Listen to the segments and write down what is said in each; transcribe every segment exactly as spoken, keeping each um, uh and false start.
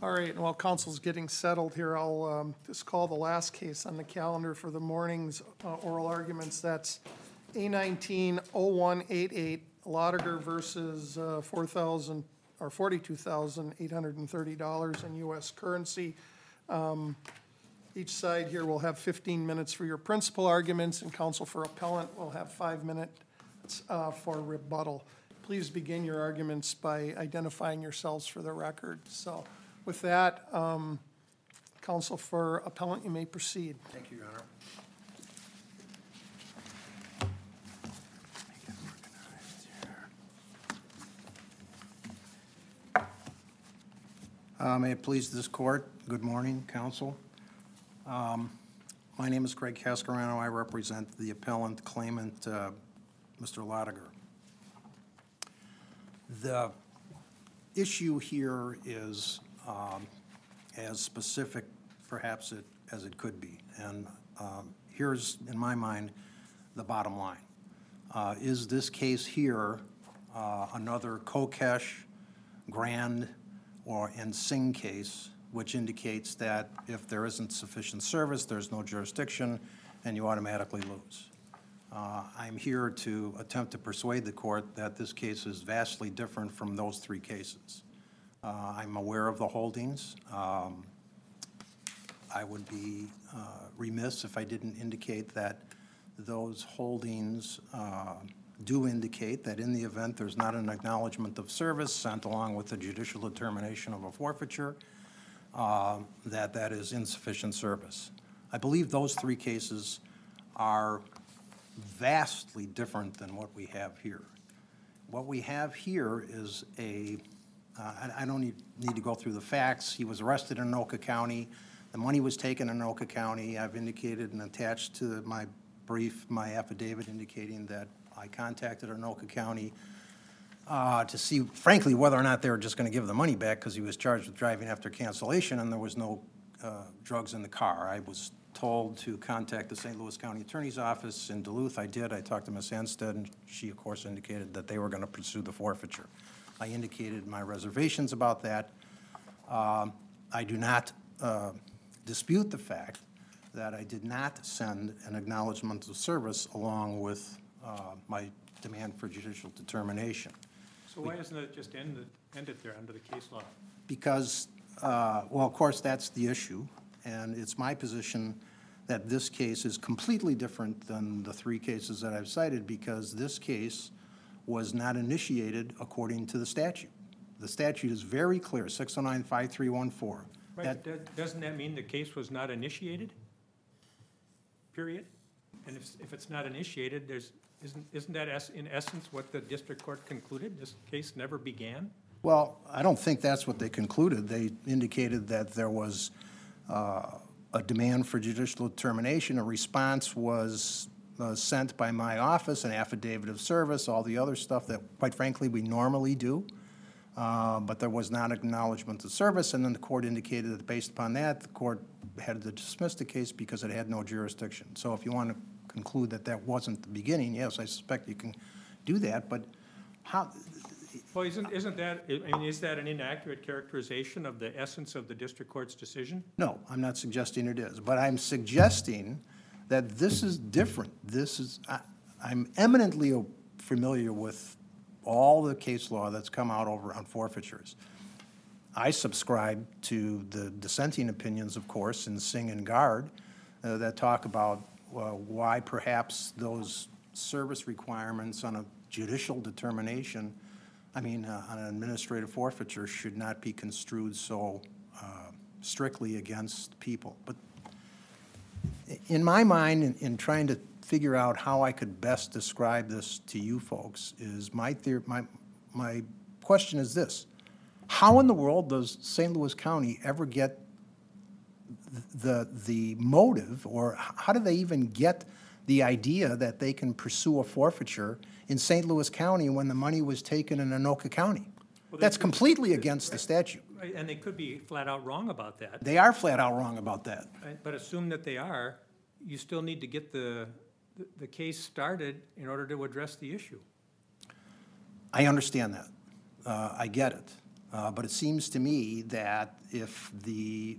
All right, and while council's getting settled here, I'll um, just call the last case on the calendar for the morning's uh, oral arguments. That's A nineteen oh one eighty-eight, Lotiger versus uh, four thousand or forty-two thousand eight hundred thirty dollars in U S currency. Um, Each side here will have fifteen minutes for your principal arguments, and counsel for appellant will have five minutes uh, for rebuttal. Please begin your arguments by identifying yourselves for the record. So with that, um, counsel for appellant, you may proceed. Thank you, Your Honor. Uh, may it please this court, good morning, counsel. Um, my name is Craig Cascarano. I represent the appellant claimant, uh, Mister Lotiger. The issue here is um, as specific, perhaps, it, as it could be. And um, here's, in my mind, the bottom line. Uh, is this case here uh, another Kokesh, Grand, or and Singh case, which indicates that if there isn't sufficient service, there's no jurisdiction, and you automatically lose? Uh, I'm here to attempt to persuade the court that this case is vastly different from those three cases. Uh, I'm aware of the holdings. Um, I would be uh, remiss if I didn't indicate that those holdings uh, do indicate that in the event there's not an acknowledgement of service sent along with the judicial determination of a forfeiture, uh, that that is insufficient service. I believe those three cases are vastly different than what we have here. What we have here is a, uh, I, I don't need, need to go through the facts. He was arrested in Anoka County. The money was taken in Anoka County. I've indicated and attached to my brief, my affidavit indicating that I contacted Anoka County uh, to see, frankly, whether or not they were just going to give the money back because he was charged with driving after cancellation and there was no uh, drugs in the car. I was told to contact the Saint Louis County Attorney's Office in Duluth. I did. I talked to Miz Anstead, and she, of course, indicated that they were going to pursue the forfeiture. I indicated my reservations about that. Um, I do not uh, dispute the fact that I did not send an acknowledgement of service along with uh, my demand for judicial determination. So why isn't it just ended, ended there under the case law? Because, uh, well, of course, that's the issue. And it's my position that this case is completely different than the three cases that I've cited because this case was not initiated according to the statute. The statute is very clear, six oh nine five three one four. Right, That, but doesn't that mean the case was not initiated? Period? And if, if it's not initiated, there's, isn't, isn't that es- in essence what the district court concluded? This case never began? well, I don't think that's what they concluded. They indicated that there was uh, a demand for judicial determination. A response was uh, sent by my office, an affidavit of service, all the other stuff that, quite frankly, we normally do. Uh, but there was not acknowledgement of service, and then the court indicated that based upon that, the court had to dismiss the case because it had no jurisdiction. So if you want to conclude that that wasn't the beginning, yes, I suspect you can do that, but how? Well, isn't, isn't that, I mean, is that an inaccurate characterization of the essence of the district court's decision? No, I'm not suggesting it is, but I'm suggesting that this is different. This is, I, I'm eminently familiar with all the case law that's come out over on forfeitures. I subscribe to the dissenting opinions, of course, in Singh and Guard uh, that talk about uh, why perhaps those service requirements on a judicial determination, I mean, uh, on an administrative forfeiture, should not be construed so uh, strictly against people. But in my mind, in, in trying to figure out how I could best describe this to you folks, is my theory, my my question is this: how in the world does Saint Louis County ever get the the motive, or how do they even get the idea that they can pursue a forfeiture in Saint Louis County when the money was taken in Anoka County? Well, That's could, completely against the statute. Right, and they could be flat out wrong about that. They are flat out wrong about that. Right, but assume that they are, you still need to get the, the, the case started in order to address the issue. I understand that. Uh, I get it. Uh, But it seems to me that if the,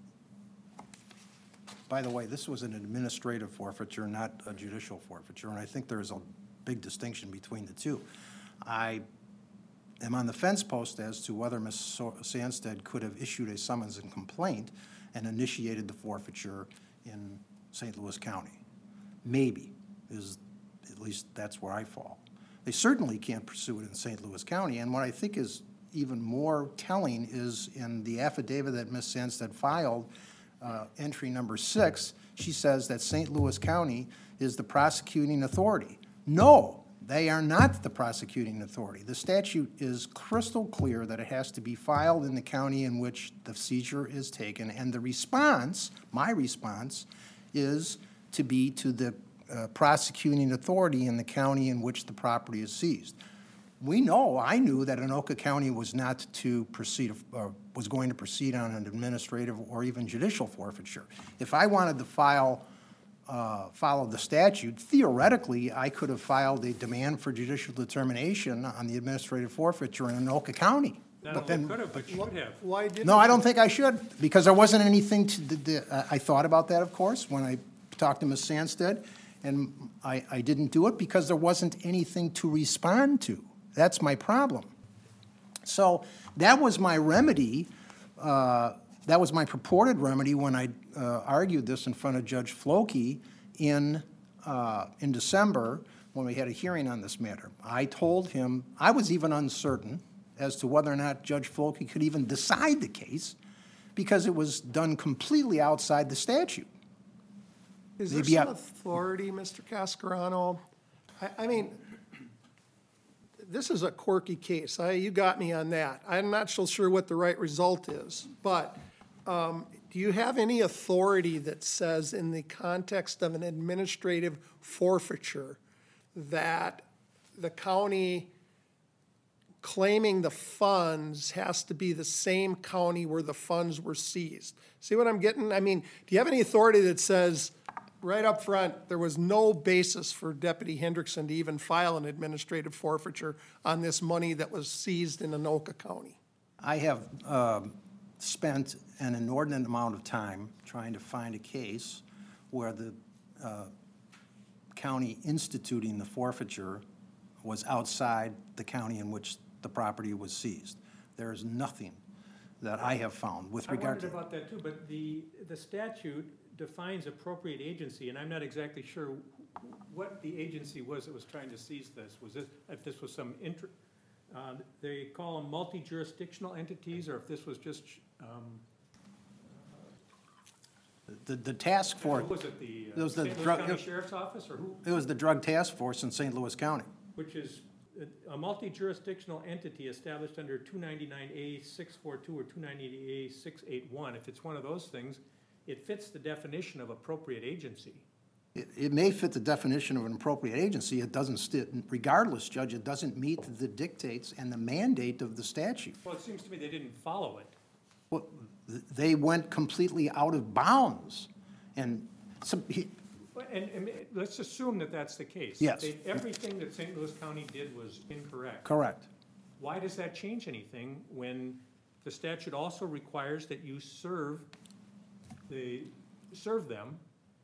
by the way, this was an administrative forfeiture, not a judicial forfeiture, and I think there's a big distinction between the two. I am on the fence post as to whether Miz So- Sandstead could have issued a summons and complaint and initiated the forfeiture in Saint Louis County. Maybe, is, at least that's where I fall. They certainly can't pursue it in Saint Louis County, and what I think is even more telling is in the affidavit that Miz Sandstead filed, uh, entry number six, she says that Saint Louis County is the prosecuting authority. No, they are not the prosecuting authority. The statute is crystal clear that it has to be filed in the county in which the seizure is taken, and the response, my response, is to be to the uh, prosecuting authority in the county in which the property is seized. We know, I knew that Anoka County was not to proceed, uh, was going to proceed on an administrative or even judicial forfeiture. If I wanted to file, uh, follow the statute, theoretically, I could have filed a demand for judicial determination on the administrative forfeiture in Anoka County. Not But only then, could have, but should have. Why didn't? no, I don't think I should, because there wasn't anything to, the- the- uh, I thought about that, of course, when I talked to Miz Sandstead, and I, I didn't do it because there wasn't anything to respond to. That's my problem. So that was my remedy, uh, that was my purported remedy when I uh, argued this in front of Judge Floki in, uh, in December when we had a hearing on this matter. I told him, I was even uncertain as to whether or not Judge Floki could even decide the case because it was done completely outside the statute. Is there Maybe I- some authority, Mister Cascarano? I, I mean, this is a quirky case. I, you got me on that. I'm not so sure what the right result is, but um, do you have any authority that says in the context of an administrative forfeiture that the county claiming the funds has to be the same county where the funds were seized? See what I'm getting? I mean, do you have any authority that says right up front, there was no basis for Deputy Hendrickson to even file an administrative forfeiture on this money that was seized in Anoka County? I have um, spent an inordinate amount of time trying to find a case where the uh, county instituting the forfeiture was outside the county in which the property was seized. There is nothing that I have found with I regard to. wondered about that too, but the, the statute defines appropriate agency, and I'm not exactly sure what the agency was that was trying to seize this. Was it, if this was some inter, uh, they call them multi-jurisdictional entities, or if this was just, um, The, the task force, what was it, the It uh, was the Saint Louis drug- County Sheriff's Office, or who? it was the drug task force in Saint Louis County. Which is a- a multi-jurisdictional entity established under two ninety-nine A six forty-two or two ninety-eight A six eighty-one. If it's one of those things, it fits the definition of appropriate agency. It, it may fit the definition of an appropriate agency. It doesn't, sti- regardless, Judge, it doesn't meet the dictates and the mandate of the statute. Well, it seems to me they didn't follow it. Well, th- they went completely out of bounds. And some, he, Well, And, and let's assume that that's the case. Yes. They- Everything that Saint Louis County did was incorrect. correct. Why does that change anything when the statute also requires that you serve the, serve them?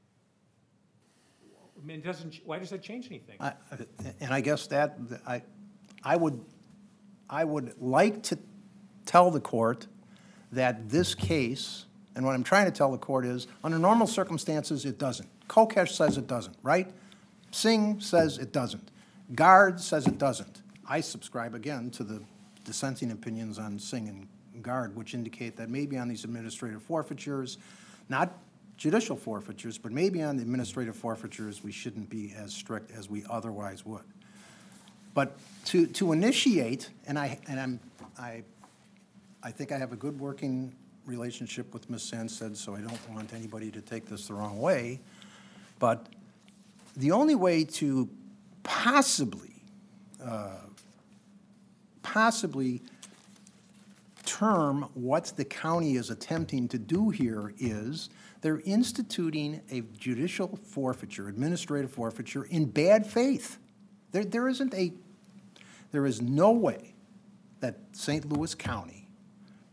I mean, it doesn't, why does that change anything? I- And I guess that, I, I would, I would like to tell the court that this case, and what I'm trying to tell the court is, under normal circumstances, it doesn't. Kokesh says it doesn't, right? Singh says it doesn't. Guard says it doesn't. I subscribe, again, to the dissenting opinions on Singh and Guard, which indicate that maybe on these administrative forfeitures, not judicial forfeitures, but maybe on the administrative forfeitures, we shouldn't be as strict as we otherwise would. But to, to initiate, and I, and I'm, I, I think I have a good working relationship with Miz Sandstead, so I don't want anybody to take this the wrong way, but the only way to possibly, uh, possibly term what the county is attempting to do here is they're instituting a judicial forfeiture, administrative forfeiture, in bad faith. There, there isn't a, there is no way that Saint Louis County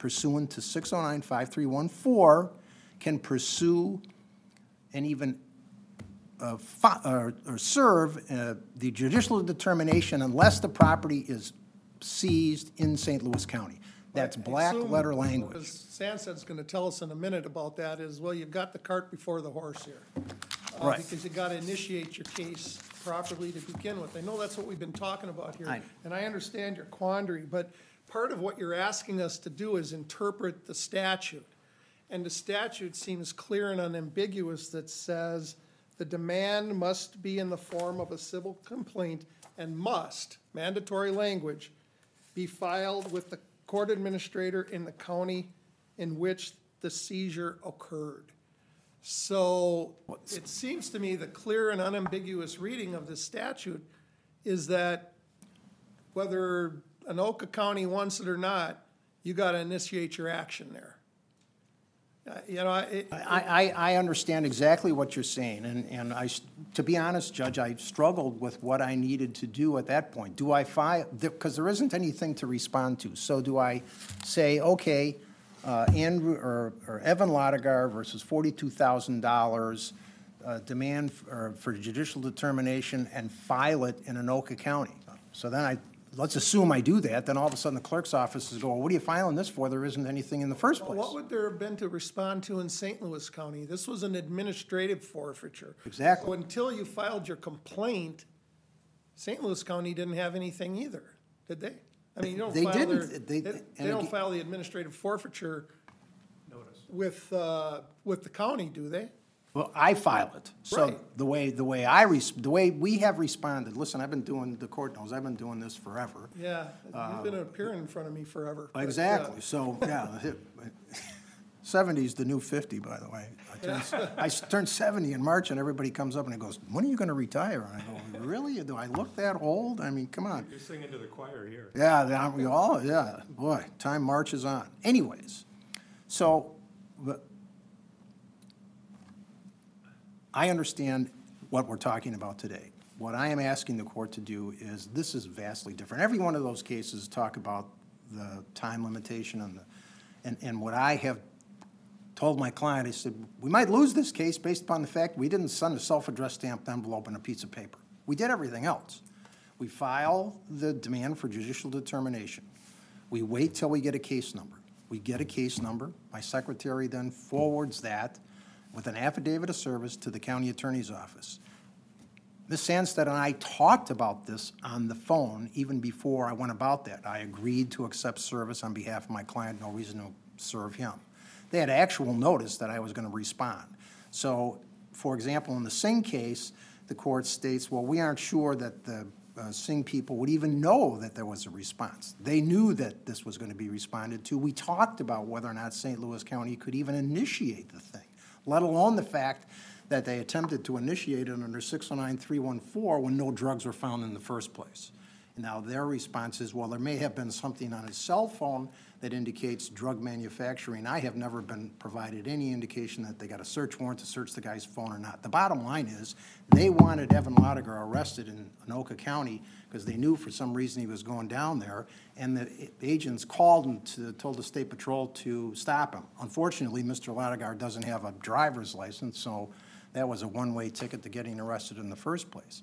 pursuant to six oh nine five three one four can pursue and even uh, fi- or, or serve uh, the judicial determination unless the property is seized in Saint Louis County. That's I black assume letter what language. Sansad's going to tell us in a minute about that is, well, you've got the cart before the horse here. Uh, Right. Because you got to initiate your case properly to begin with. I know that's what we've been talking about here. I- And I understand your quandary, but part of what you're asking us to do is interpret the statute. And the statute seems clear and unambiguous that says the demand must be in the form of a civil complaint and must, mandatory language, be filed with the court administrator in the county in which the seizure occurred. So it seems to me the clear and unambiguous reading of this statute is that whether Anoka County wants it or not, you got to initiate your action there. Uh, You know, it, I, I, I understand exactly what you're saying, and, and I, s- to be honest, Judge, I struggled with what I needed to do at that point. Do I file, because there isn't anything to respond to, so do I say, okay, uh, Andrew, or, or Evan Lotigar versus forty-two thousand dollars, uh, demand f- or for judicial determination and file it in Anoka County? So then I, let's assume I do that, then all of a sudden the clerk's office is going, what are you filing this for? There isn't anything in the first well, place. what would there have been to respond to in Saint Louis County? This was an administrative forfeiture. Exactly. So until you filed your complaint, Saint Louis County didn't have anything either, did they? I mean, you don't They file their, didn't. they, They- they and don't again- file the administrative forfeiture Notice. with, uh, with the county, do they? Well, I file it. So Right. the way, the way I, res- the way we have responded, listen, I've been doing, the court knows, I've been doing this forever. Yeah, you've been appearing in front of me forever. but, uh, Exactly, so, yeah. Seventy's the new fifty, by the way. I turned, I s- turned seventy in March, and everybody comes up and it goes, when are you gonna retire? And I go, really? Do I look that old? I mean, come on. You're singing to the choir here. Yeah, then we all, yeah, boy, time marches on. Anyways, so, but I understand what we're talking about today. What I am asking the court to do is, this is vastly different. Every one of those cases talk about the time limitation and the, and, and what I have told my client, I said, we might lose this case based upon the fact we didn't send a self-addressed stamped envelope and a piece of paper. We did everything else. We file the demand for judicial determination. We wait till we get a case number. We get a case number. My secretary then forwards that with an affidavit of service to the county attorney's office. Miz Sandstead and I talked about this on the phone even before I went about that. I agreed to accept service on behalf of my client, no reason to serve him. They had actual notice that I was going to respond. So, for example, in the Singh case, the court states, well, we aren't sure that the uh, Singh people would even know that there was a response. They knew that this was going to be responded to. We talked about whether or not Saint Louis County could even initiate the thing, let alone the fact that they attempted to initiate it under six oh nine three one four when no drugs were found in the first place. Now, their response is, well, there may have been something on his cell phone that indicates drug manufacturing. I have never been provided any indication that they got a search warrant to search the guy's phone or not. The bottom line is, they wanted Evan Lotigar arrested in Anoka County because they knew for some reason he was going down there, and the agents called and to, told the State Patrol to stop him. Unfortunately, Mister Lotigar doesn't have a driver's license, so that was a one-way ticket to getting arrested in the first place.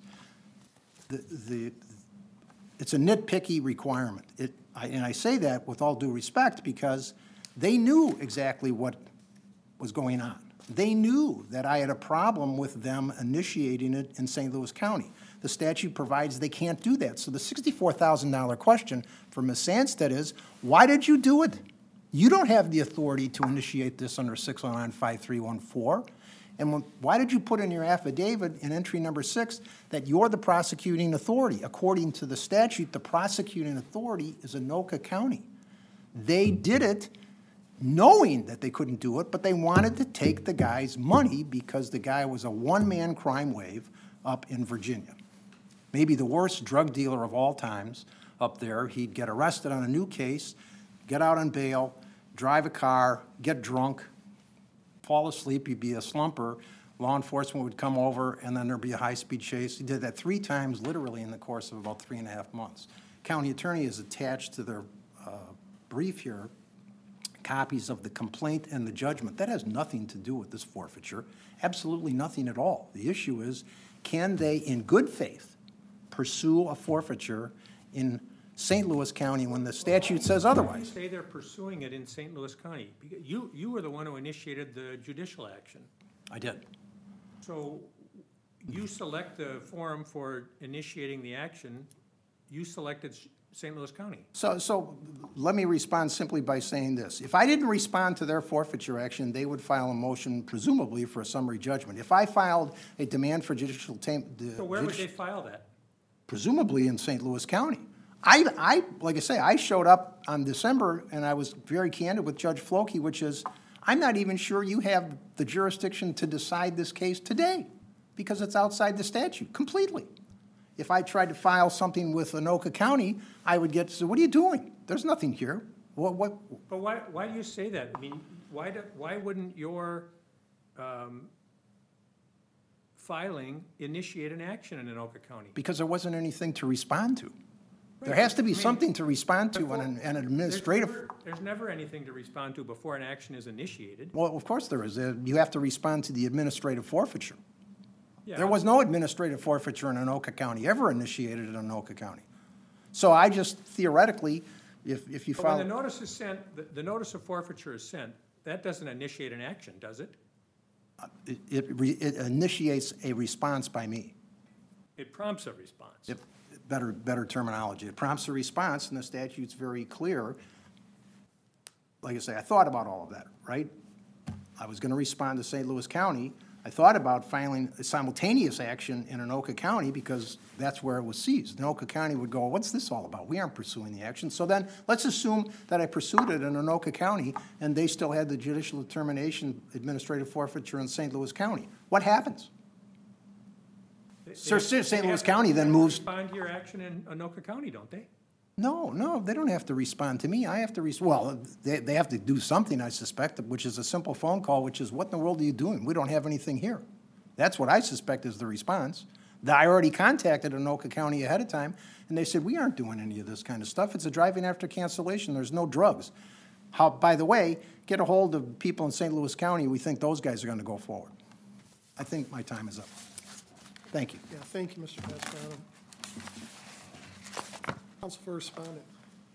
The, the, it's a nitpicky requirement. It, I, and I say that with all due respect because they knew exactly what was going on. They knew that I had a problem with them initiating it in Saint Louis County. The statute provides they can't do that. So the sixty-four thousand dollar question for Miz Sandstead is, why did you do it? You don't have the authority to initiate this under six oh nine five three one four. And when, why did you put in your affidavit in entry number six that you're the prosecuting authority? According to the statute, the prosecuting authority is Anoka County. They did it knowing that they couldn't do it, but they wanted to take the guy's money because the guy was a one-man crime wave up in Virginia. Maybe the worst drug dealer of all times up there. He'd get arrested on a new case, get out on bail, drive a car, get drunk, fall asleep, he'd be a slumper, law enforcement would come over, and then there'd be a high-speed chase. He did that three times, literally, in the course of about three and a half months. County attorney is attached to their uh, brief here, copies of the complaint and the judgment. That has nothing to do with this forfeiture, absolutely nothing at all. The issue is, can they, in good faith, pursue a forfeiture in Saint Louis County when the statute says You otherwise? say they're pursuing it in Saint Louis County. Because You, you were the one who initiated the judicial action. I did. So you select the forum for initiating the action, you selected Saint Louis County. So, so let me respond simply by saying this. If I didn't respond to their forfeiture action, they would file a motion presumably for a summary judgment. If I filed a demand for judicial tam- the So where would judici- they file that? presumably in Saint Louis County. I, I, like I say, I showed up on December, and I was very candid with Judge Floki, which is, I'm not even sure you have the jurisdiction to decide this case today, because it's outside the statute, completely. If I tried to file something with Anoka County, I would get, so what are you doing? There's nothing here. What, what, But why, why do you say that? I mean, why, do, why wouldn't your um, filing initiate an action in Anoka County? because there wasn't anything to respond to. There Right, has to be I mean, something to respond to before- on an, an There's administrative. never- There's never anything to respond to before an action is initiated. Well, of course there is. Uh, You have to respond to the administrative forfeiture. Yeah. There was no administrative forfeiture in Anoka County, ever initiated in Anoka County. So I just theoretically, if, if you But when the file, notice is sent, the, the notice of forfeiture is sent, that doesn't initiate an action, does it? it, it re- it initiates a response by me. It prompts a response. If, better, better terminology. It prompts a response, and the statute's very clear. Like I say, I thought about all of that, right? I was gonna respond to Saint Louis County. I thought about filing a simultaneous action in Anoka County because that's where it was seized. Anoka County would go, what's this all about? We aren't pursuing the action. So then, let's assume that I pursued it in Anoka County, and they still had the judicial determination, administrative forfeiture in Saint Louis County. What happens? They- Sir, they- Saint they Louis have to- County then they have to moves- Respond to your action in Anoka County, don't they? No, no, they don't have to respond to me. I have to, res- well, they, they have to do something, I suspect, which is a simple phone call, which is, what in the world are you doing? We don't have anything here. That's what I suspect is the response. That I already contacted Anoka County ahead of time, and they said, we aren't doing any of this kind of stuff. It's a driving after cancellation. There's no drugs. How, by the way, get a hold of people in Saint Louis County. We think those guys are gonna go forward. I think my time is up. Thank you. Yeah, thank you, Mister Pasquano. Counsel for respondent.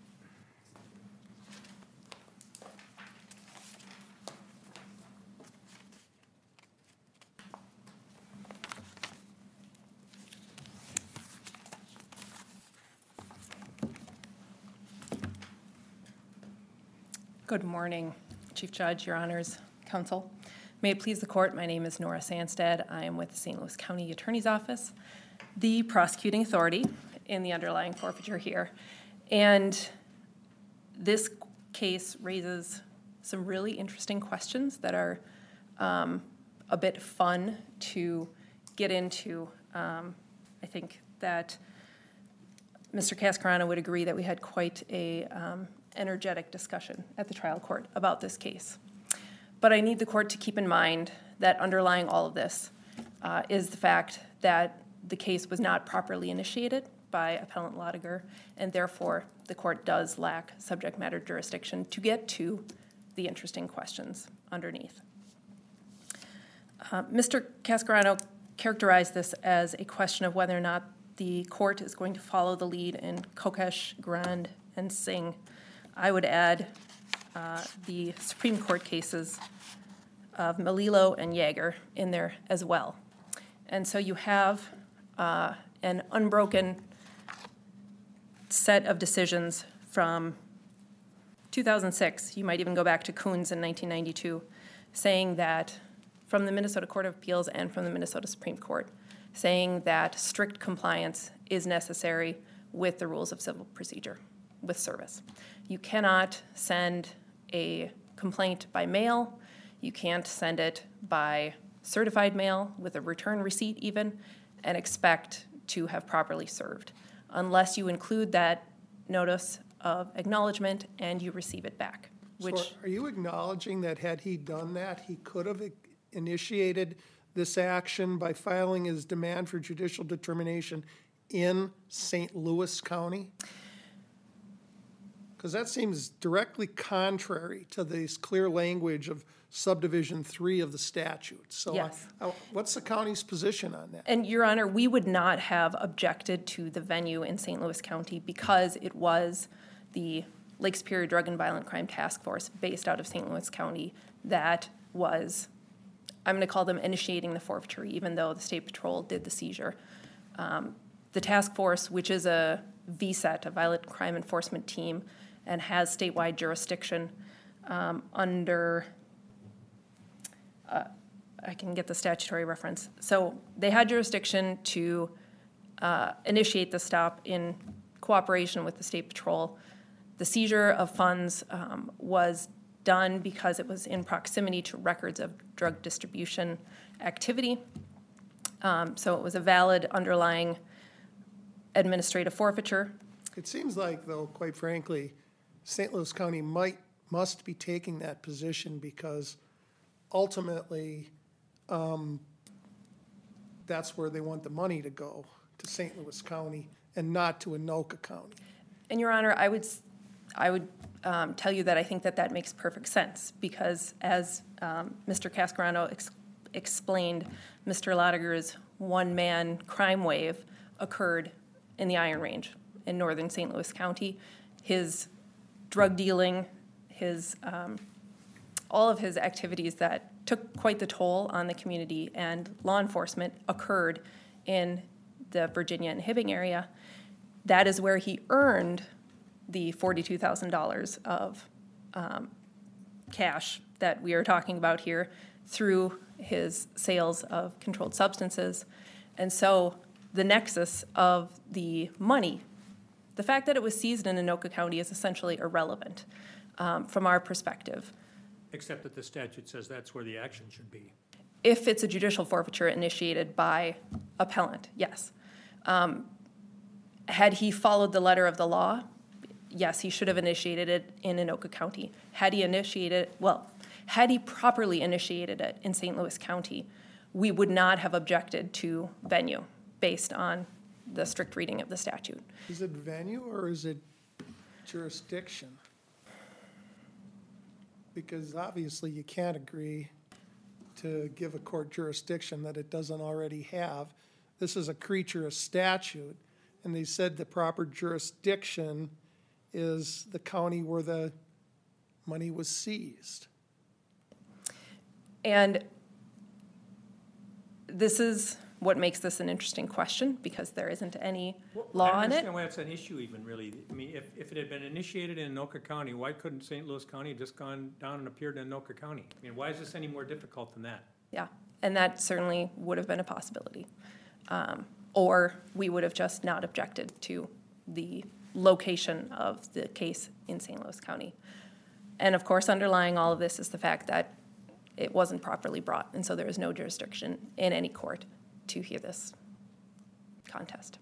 Good morning, Chief Judge, Your Honors, Counsel. May it please the Court, my name is Nora Sandsted. I am with the Saint Louis County Attorney's Office, the prosecuting authority in the underlying forfeiture here. And this case raises some really interesting questions that are um, a bit fun to get into. Um, I think that Mister Cascarano would agree that we had quite a um, energetic discussion at the trial court about this case. But I need the court to keep in mind that underlying all of this uh, is the fact that the case was not properly initiated by Appellant Lotiger, and therefore the court does lack subject matter jurisdiction to get to the interesting questions underneath. Uh, Mister Cascarano characterized this as a question of whether or not the court is going to follow the lead in Kokesh, Grand, and Singh. I would add uh, the Supreme Court cases of Melillo and Yeager in there as well. And so you have uh, an unbroken set of decisions from two thousand six. You might even go back to Coons in nineteen ninety-two, saying that, from the Minnesota Court of Appeals and from the Minnesota Supreme Court, saying that strict compliance is necessary with the rules of civil procedure, with service. You cannot send a complaint by mail. You can't send it by certified mail with a return receipt even, and expect to have properly served, unless you include that notice of acknowledgement and you receive it back, which. So are you acknowledging that had he done that, he could have initiated this action by filing his demand for judicial determination in Saint Louis County? Because that seems directly contrary to this clear language of subdivision three of the statute. So uh, Yes. uh, what's the county's position on that? And Your Honor, we would not have objected to the venue in Saint Louis County because it was the Lake Superior Drug and Violent Crime Task Force based out of Saint Louis County that was, I'm going to call them initiating the forfeiture, even though the State Patrol did the seizure. Um, the task force, which is a V SET, a Violent Crime Enforcement Team, and has statewide jurisdiction um, under, uh, I can get the statutory reference. So they had jurisdiction to uh, initiate the stop in cooperation with the State Patrol. The seizure of funds um, was done because it was in proximity to records of drug distribution activity. Um, so it was a valid underlying administrative forfeiture. It seems like, though, quite frankly, Saint Louis County might, must be taking that position because ultimately, um, that's where they want the money to go, to Saint Louis County and not to Anoka County. And Your Honor, I would, s- I would um, tell you that I think that that makes perfect sense because as um, Mister Cascarano ex- explained, Mister Lotiger's one-man crime wave occurred in the Iron Range in northern Saint Louis County. His drug dealing, his, um, all of his activities that took quite the toll on the community and law enforcement occurred in the Virginia and Hibbing area. That is where he earned the forty-two thousand dollars of um, cash that we are talking about here through his sales of controlled substances. And so the nexus of the money, the fact that it was seized in Anoka County is essentially irrelevant um, from our perspective. Except that the statute says that's where the action should be. If it's a judicial forfeiture initiated by appellant, yes. Um, had he followed the letter of the law, yes, he should have initiated it in Anoka County. Had he initiated, well, had he properly initiated it in Saint Louis County, we would not have objected to venue based on the strict reading of the statute. Is it venue or is it jurisdiction? Because obviously you can't agree to give a court jurisdiction that it doesn't already have. This is a creature of statute, and they said the proper jurisdiction is the county where the money was seized. And this is what makes this an interesting question, because there isn't any law I on don't it. understand why it's an issue even, really. I mean, if, if it had been initiated in Anoka County, why couldn't Saint Louis County just gone down and appeared in Anoka County? I mean, why is this any more difficult than that? Yeah, and that certainly would have been a possibility. Um, Or we would have just not objected to the location of the case in Saint Louis County. And of course, underlying all of this is the fact that it wasn't properly brought, and so there is no jurisdiction in any court to hear this contest.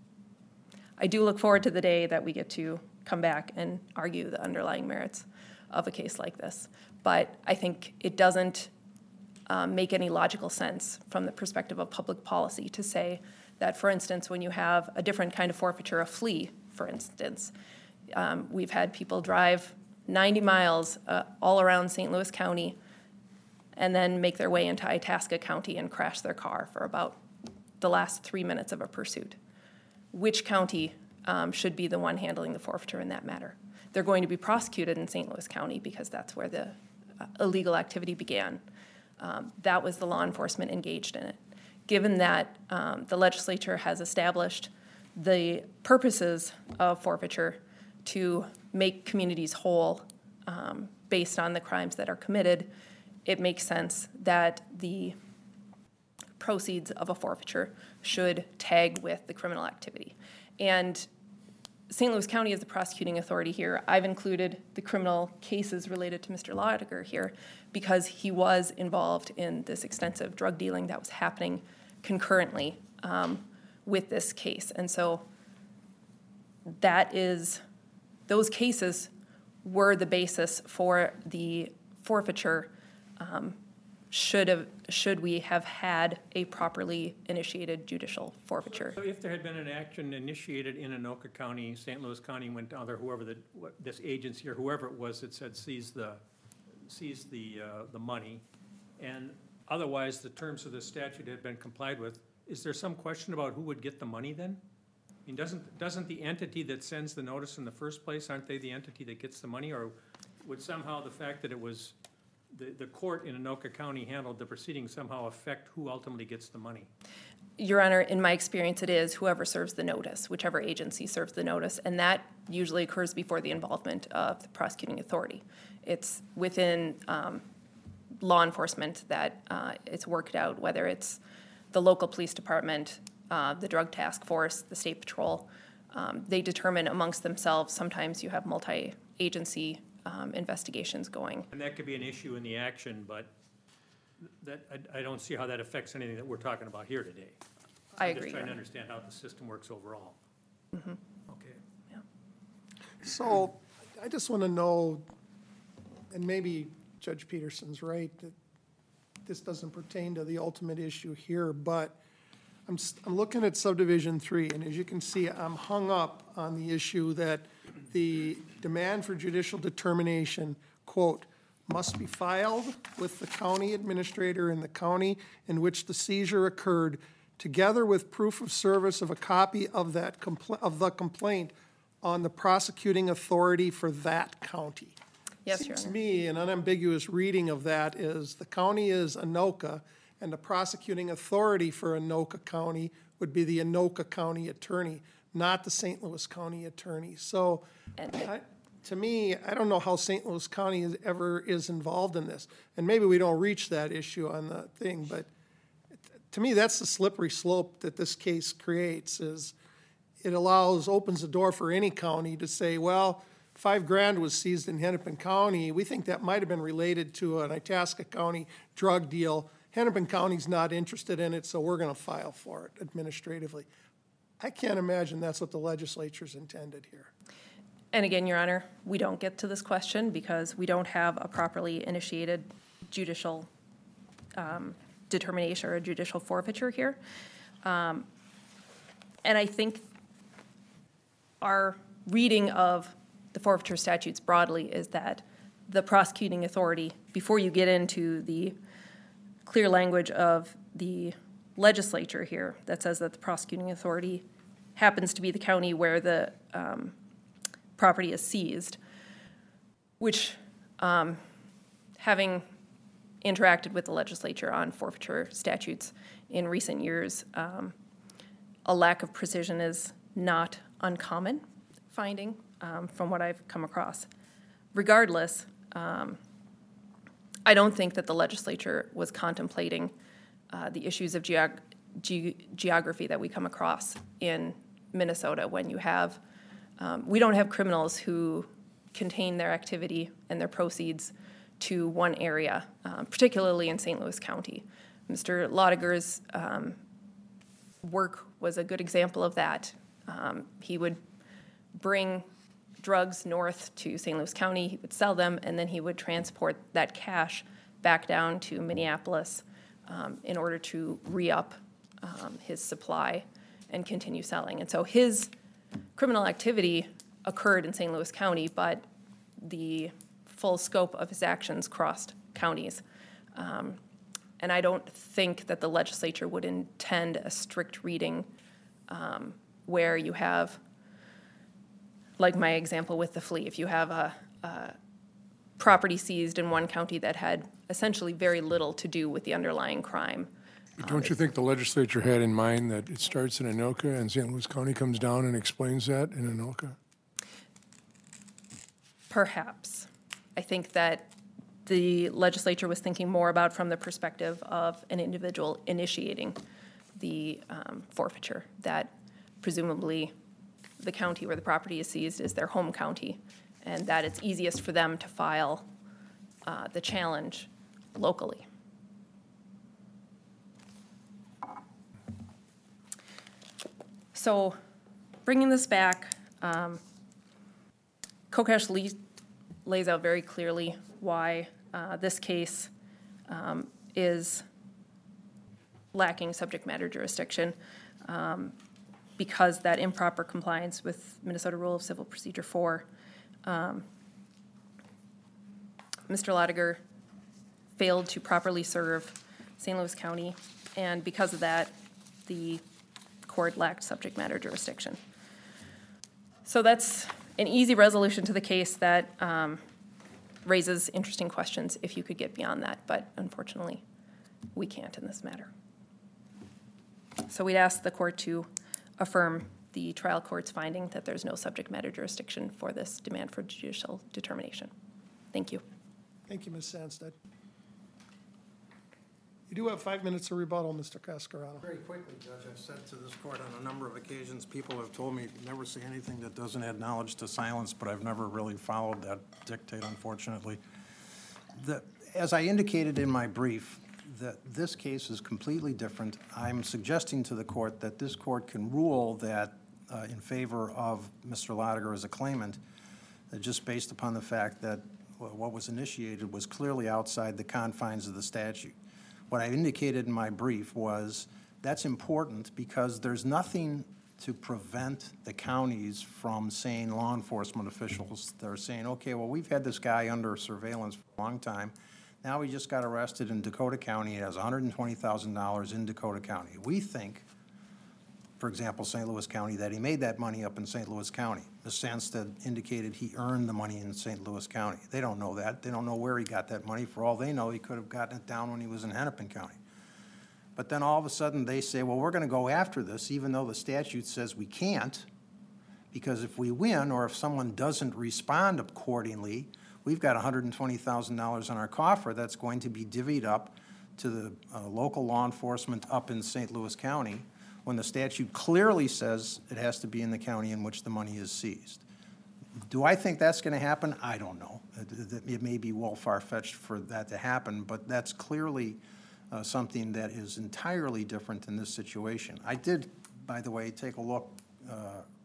I do look forward to the day that we get to come back and argue the underlying merits of a case like this. But I think it doesn't um, make any logical sense from the perspective of public policy to say that, for instance, when you have a different kind of forfeiture, a flea, for instance, um, we've had people drive ninety miles uh, all around Saint Louis County and then make their way into Itasca County and crash their car for about the last three minutes of a pursuit. Which county um, should be the one handling the forfeiture in that matter? They're going to be prosecuted in Saint Louis County because that's where the uh, illegal activity began. Um, that was the law enforcement engaged in it. Given that um, the legislature has established the purposes of forfeiture to make communities whole um, based on the crimes that are committed, it makes sense that the proceeds of a forfeiture should tag with the criminal activity. And Saint Louis County is the prosecuting authority here. I've included the criminal cases related to Mister Lotiger here because he was involved in this extensive drug dealing that was happening concurrently um, with this case. And so that is, those cases were the basis for the forfeiture um, should have, should we have had a properly initiated judicial forfeiture. So if there had been an action initiated in Anoka County, Saint Louis County went down there, whoever the, what- this agency or whoever it was that said seize the, seize the, uh, the money, and otherwise the terms of the statute had been complied with, is there some question about who would get the money then? I mean, doesn't, doesn't the entity that sends the notice in the first place, aren't they the entity that gets the money? Or would somehow the fact that it was, the, the court in Anoka County handled the proceeding somehow affect who ultimately gets the money? Your Honor, in my experience, it is whoever serves the notice, whichever agency serves the notice, and that usually occurs before the involvement of the prosecuting authority. It's within um, law enforcement that uh, it's worked out, whether it's the local police department, uh, the drug task force, the state patrol. Um, they determine amongst themselves. Sometimes you have multi-agency um, investigations going. And that could be an issue in the action, but that, I, I don't see how that affects anything that we're talking about here today. I I'm agree, just Your trying to Honor. understand how the system works overall. Mm-hmm. Okay. So I just want to know, and maybe Judge Peterson's right, that this doesn't pertain to the ultimate issue here, but I'm, s- I'm looking at subdivision three, and as you can see, I'm hung up on the issue that the demand for judicial determination, quote, must be filed with the county administrator in the county in which the seizure occurred, together with proof of service of a copy of that compl- of the complaint on the prosecuting authority for that county. Yes, Your Seems to Honor. me, an unambiguous reading of that is the county is Anoka, and the prosecuting authority for Anoka County would be the Anoka County Attorney, not the Saint Louis County Attorney. So, And- I- to me, I don't know how Saint Louis County is, ever is involved in this. And maybe we don't reach that issue on the thing, but to me, that's the slippery slope that this case creates, is it allows, opens the door for any county to say, well, five grand was seized in Hennepin County. We think that might have been related to an Itasca County drug deal. Hennepin County's not interested in it, so we're gonna file for it administratively. I can't imagine that's what the legislature's intended here. And again, Your Honor, we don't get to this question because we don't have a properly initiated judicial um, determination or a judicial forfeiture here. Um, And I think our reading of the forfeiture statutes broadly is that the prosecuting authority, before you get into the clear language of the legislature here that says that the prosecuting authority happens to be the county where the um, property is seized, which, um, having interacted with the legislature on forfeiture statutes in recent years, um, a lack of precision is not uncommon finding um, from what I've come across. Regardless, um, I don't think that the legislature was contemplating uh, the issues of geog- ge- geography that we come across in Minnesota when you have Um, we don't have criminals who contain their activity and their proceeds to one area, um, particularly in Saint Louis County. Mister Laudiger's um, work was a good example of that. Um, he would bring drugs north to Saint Louis County, he would sell them, and then he would transport that cash back down to Minneapolis um, in order to re-up um, his supply and continue selling. And so his criminal activity occurred in Saint Louis County, but the full scope of his actions crossed counties. Um, and I don't think that the legislature would intend a strict reading um, where you have, like my example with the flea, if you have a, a property seized in one county that had essentially very little to do with the underlying crime. Don't you think the legislature had in mind that it starts in Anoka and Saint Louis County comes down and explains that in Anoka? Perhaps. I think that the legislature was thinking more about from the perspective of an individual initiating the um, forfeiture, that presumably the county where the property is seized is their home county, and that it's easiest for them to file uh, the challenge locally. So bringing this back, um, Kokesh le- lays out very clearly why uh, this case um, is lacking subject matter jurisdiction um, because that improper compliance with Minnesota Rule of Civil Procedure four, um, Mister Lotiger failed to properly serve Saint Louis County, and because of that, the court lacked subject matter jurisdiction. So that's an easy resolution to the case that um, raises interesting questions if you could get beyond that, but unfortunately, we can't in this matter. So we'd ask the court to affirm the trial court's finding that there's no subject matter jurisdiction for this demand for judicial determination. Thank you. Thank you, Miz Sandsted. You do have five minutes of rebuttal, Mister Cascarano. Very quickly, Judge, I've said to this court on a number of occasions, people have told me, never say anything that doesn't add knowledge to silence, but I've never really followed that dictate, unfortunately. The, as I indicated in my brief, that this case is completely different. I'm suggesting to the court that this court can rule that uh, in favor of Mister Lotiger as a claimant, uh, just based upon the fact that well, what was initiated was clearly outside the confines of the statute. What I indicated in my brief was that's important because there's nothing to prevent the counties from saying, law enforcement officials, they're saying, okay, well, we've had this guy under surveillance for a long time. Now he just got arrested in Dakota County. He has one hundred twenty thousand dollars in Dakota County. We think, for example, Saint Louis County, that he made that money up in Saint Louis County. Miz Sandsted indicated he earned the money in Saint Louis County. They don't know that. They don't know where he got that money. For all they know, he could have gotten it down when he was in Hennepin County. But then all of a sudden they say, well, we're going to go after this, even though the statute says we can't, because if we win or if someone doesn't respond accordingly, we've got one hundred twenty thousand dollars in our coffer that's going to be divvied up to the uh, local law enforcement up in Saint Louis County when the statute clearly says it has to be in the county in which the money is seized. Do I think that's going to happen? I don't know. It, it may be well far-fetched for that to happen, but that's clearly uh, something that is entirely different in this situation. I did, by the way, take a look uh,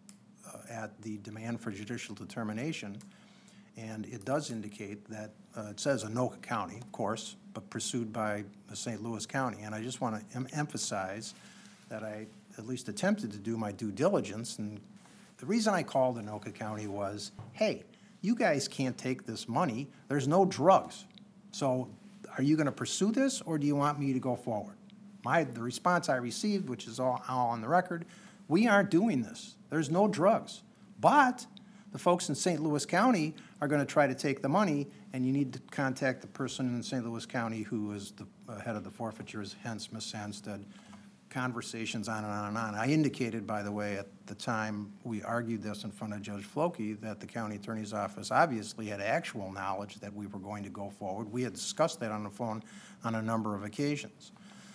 uh, at the demand for judicial determination, and it does indicate that uh, it says Anoka County, of course, but pursued by Saint Louis County. And I just want to em emphasize that I at least attempted to do my due diligence. And the reason I called Anoka County was, hey, you guys can't take this money. There's no drugs. So are you going to pursue this, or do you want me to go forward? My, the response I received, which is all, all on the record, we aren't doing this. There's no drugs. But the folks in Saint Louis County are going to try to take the money, and you need to contact the person in Saint Louis County who is the uh, head of the forfeitures, hence Miz Sandsted. Conversations on and on and on. I indicated, by the way, at the time we argued this in front of Judge Floki, that the county attorney's office obviously had actual knowledge that we were going to go forward. We had discussed that on the phone on a number of occasions.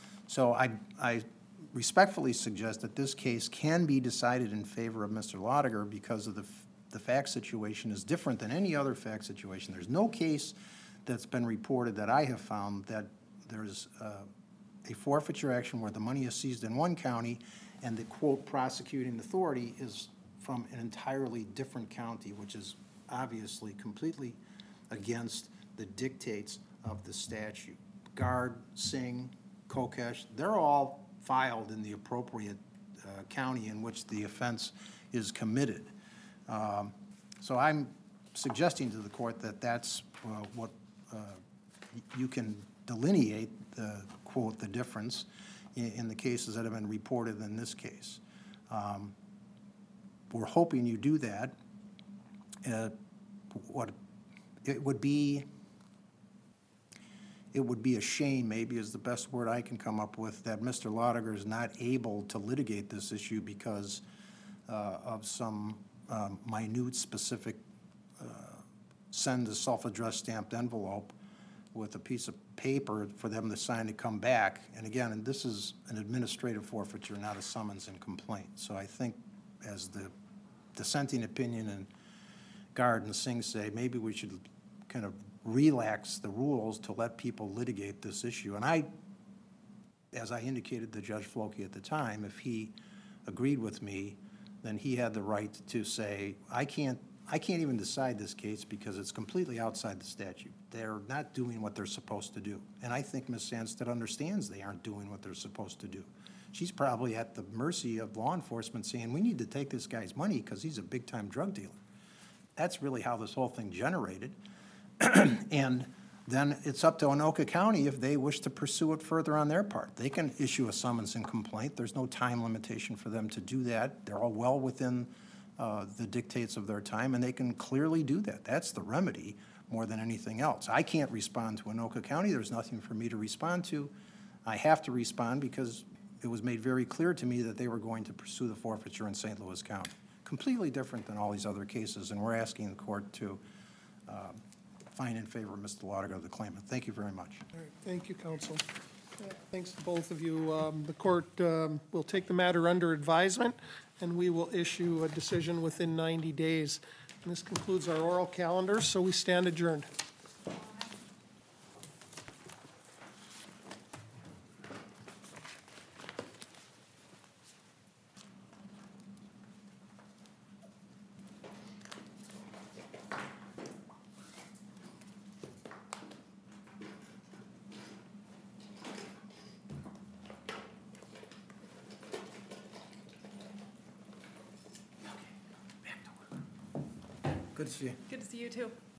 So I, I respectfully suggest that this case can be decided in favor of Mister Lotiger because of the, the fact situation is different than any other fact situation. There's no case that's been reported that I have found that there's uh, a forfeiture action where the money is seized in one county and the, quote, prosecuting authority is from an entirely different county, which is obviously completely against the dictates of the statute. Guard, Singh, Kokesh, they're all filed in the appropriate uh, county in which the offense is committed. Um, so I'm suggesting to the court that that's uh, what uh, you can delineate the, quote, the difference in, in the cases that have been reported in this case. Um, we're hoping you do that. Uh, what it would be, it would be a shame, maybe is the best word I can come up with, that Mister Lotiger is not able to litigate this issue because uh, of some um, minute specific uh, send a self-addressed stamped envelope with a piece of paper for them to sign to come back. And again, and this is an administrative forfeiture, not a summons and complaint. So I think, as the dissenting opinion and Guard and Singh say, maybe we should kind of relax the rules to let people litigate this issue. And I, as I indicated to Judge Floki at the time, if he agreed with me, then he had the right to say, I can't I can't even decide this case because it's completely outside the statute. They're not doing what they're supposed to do. And I think Miz Sandsted understands they aren't doing what they're supposed to do. She's probably at the mercy of law enforcement saying, we need to take this guy's money because he's a big-time drug dealer. That's really how this whole thing generated. And then it's up to Anoka County if they wish to pursue it further on their part. They can issue a summons and complaint. There's no time limitation for them to do that. They're all well within uh, the dictates of their time, and they can clearly do that. That's the remedy more than anything else. I can't respond to Anoka County. There's nothing for me to respond to. I have to respond because it was made very clear to me that they were going to pursue the forfeiture in Saint Louis County. Completely different than all these other cases, and we're asking the court to uh, find in favor of Mister Laudiger, the claimant. Thank you very much. All right, thank you, counsel. Uh, Thanks to both of you. Um, The court um, will take the matter under advisement, and we will issue a decision within ninety days. And this concludes our oral calendar, so we stand adjourned. Good to see you. Good to see you, too.